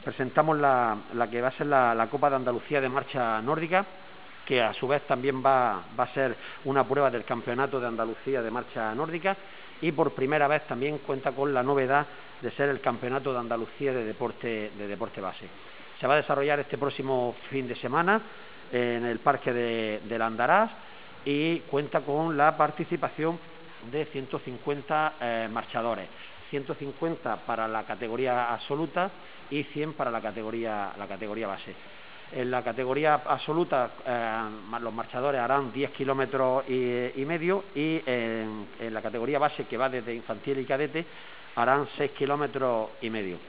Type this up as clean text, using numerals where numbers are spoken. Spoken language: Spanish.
Presentamos la que va a ser la Copa de Andalucía de marcha nórdica, que a su vez también va a ser una prueba del Campeonato de Andalucía de marcha nórdica, y por primera vez también cuenta con la novedad de ser el Campeonato de Andalucía de deporte base. Se va a desarrollar este próximo fin de semana en el Parque del Andarás y cuenta con la participación de 150 marchadores, 150 para la categoría absoluta y 100 para la categoría base. En la categoría absoluta los marchadores harán 10 kilómetros y medio, y en la categoría base, que va desde infantil y cadete, harán 6 kilómetros y medio.